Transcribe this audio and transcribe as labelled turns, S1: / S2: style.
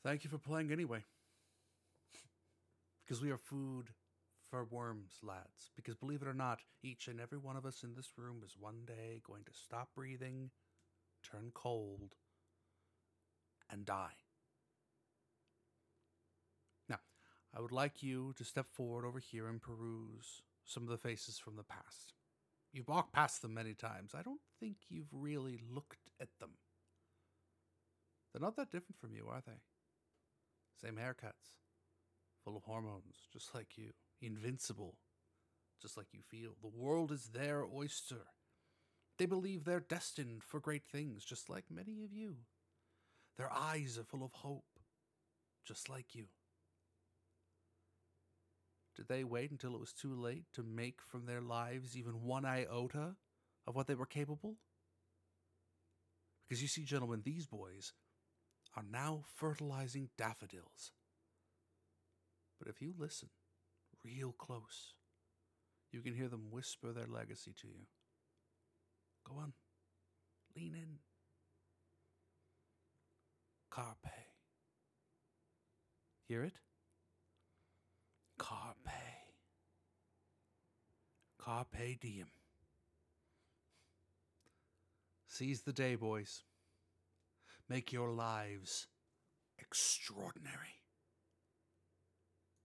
S1: Thank you for playing anyway. Because we are food for worms, lads. Because believe it or not, each and every one of us in this room is one day going to stop breathing, turn cold, and die. Now, I would like you to step forward over here and peruse some of the faces from the past. You've walked past them many times. I don't think you've really looked at them. They're not that different from you, are they? Same haircuts, full of hormones, just like you. Invincible, just like you feel. The world is their oyster. They believe they're destined for great things, just like many of you. Their eyes are full of hope, just like you. Did they wait until it was too late to make from their lives even one iota of what they were capable? Because you see, gentlemen, these boys are now fertilizing daffodils. But if you listen real close, you can hear them whisper their legacy to you. Go on, lean in. Carpe. Hear it? Carpe. Carpe diem. Seize the day, boys. Make your lives extraordinary.